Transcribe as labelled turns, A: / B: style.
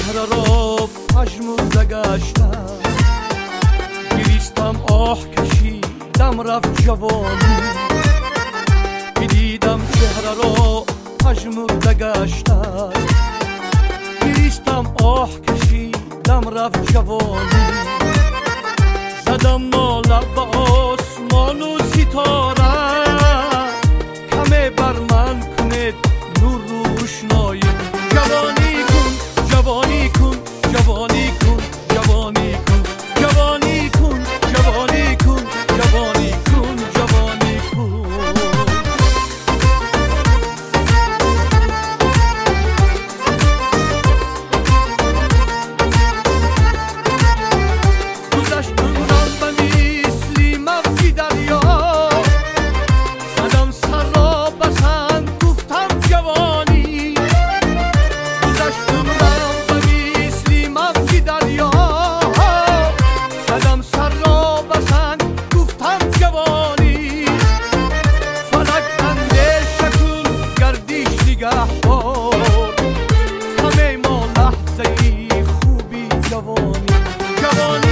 A: چهره را پژمرده گشتم، گریستم آه کشیدم رفت جوانی. دیدم چهره را پژمرده گشتم، گریستم آه کشیدم رفت جوانی. زدم ناله به آسمان و ستاره، کمه بر من کنید نور روشنایی. جوانی کن جوانی کن جوانی کن جوانی کن جوانی کن جوانی کن جوانی کن جوانی کن. گذشت عمرم به مثل موج دریا، زدم سر را به سنگ گفتم جوانی. گذشت عمرم به مثل موج دریا، زدم سر را به سنگ گفتم جوانی. فلک اندیشه کن گردش نگهدار، همه ما لحظه خوبی جوانی. جوانی